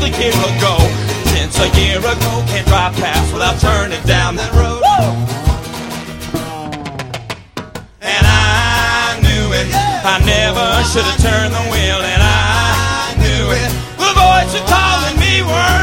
a year ago. Since a year ago, can't drive past without turning down that road. Woo! And I knew it, I never should have turned the wheel, and I knew it. The voice was calling me word.